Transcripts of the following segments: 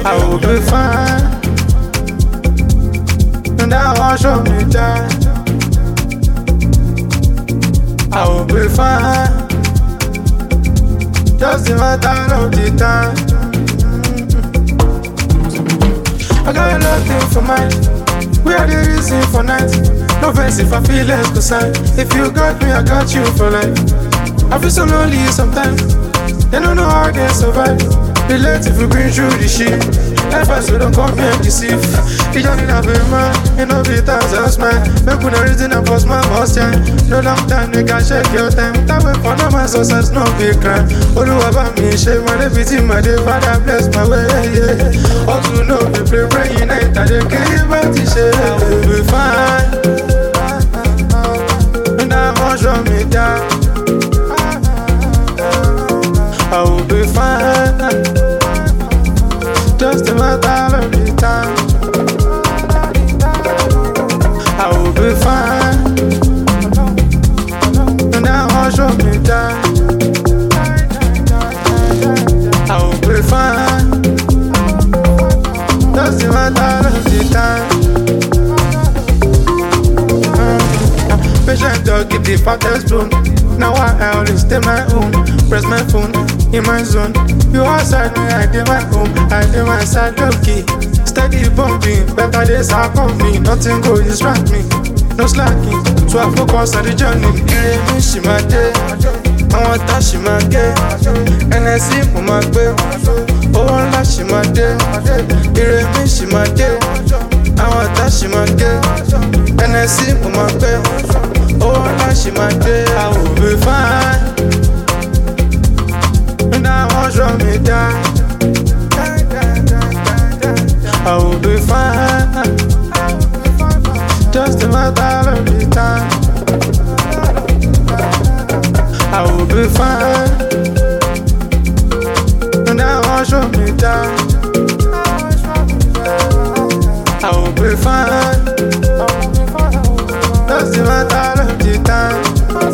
I will be fine. And I won't show me down. I will be fine. Just a matter of the time. I got nothing for mine. We are the reason for night. No offense if I feel less beside. If you got me, I got you for life. I feel so lonely sometimes. They don't know how I can survive. Relate if you bring through the shit. Life I so don't come here and deceive. You don't need a big man, you know be thousands man. Make una reason and post my boss time. No long time, you can check your time. That way for no my success, no big crime. Oluwa ba mi ṣe my deputy, my day father bless my way. Yeah. All to know we pray unite, I dey kill but it shit. I will be fine. And I won't show me down. I will be fine. Just a matter of the time. I will be fine. And I won't show me down. I will be fine. Just a matter of the time. Patient dog give the fattest spoon. Now I only stay my own. Press my phone in my zone. You outside me, I did my home. I did my side low key. Steady bumping, better days are coming. Nothing go distract me, no slacking. So I focus on the journey. Ire mi she my day, I want that she my day. NSC for my babe, oh la she my day. Ire mi she my day, I want that she my day. NSC for my babe, oh la she my day. I will be fine. And I won't show me down. I will be fine. Just a matter of the time. I will be fine. And I won't show me down. I will be fine. Just a matter of the time.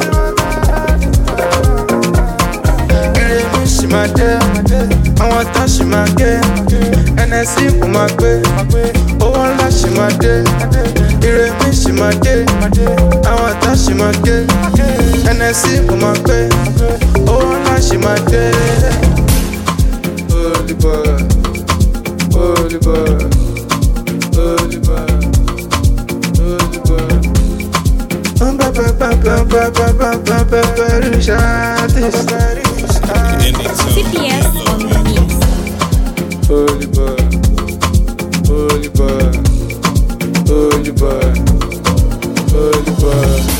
She my day, I want that she my day. NSC for my babe, oh la she my day. Ire mi she my day, I want that she my day. NSC for my babe, oh la she my day. Holy boy, holy boy, holy boy, holy boy. CPS on the mix. Holy boy, holy boy, holy boy, holy boy.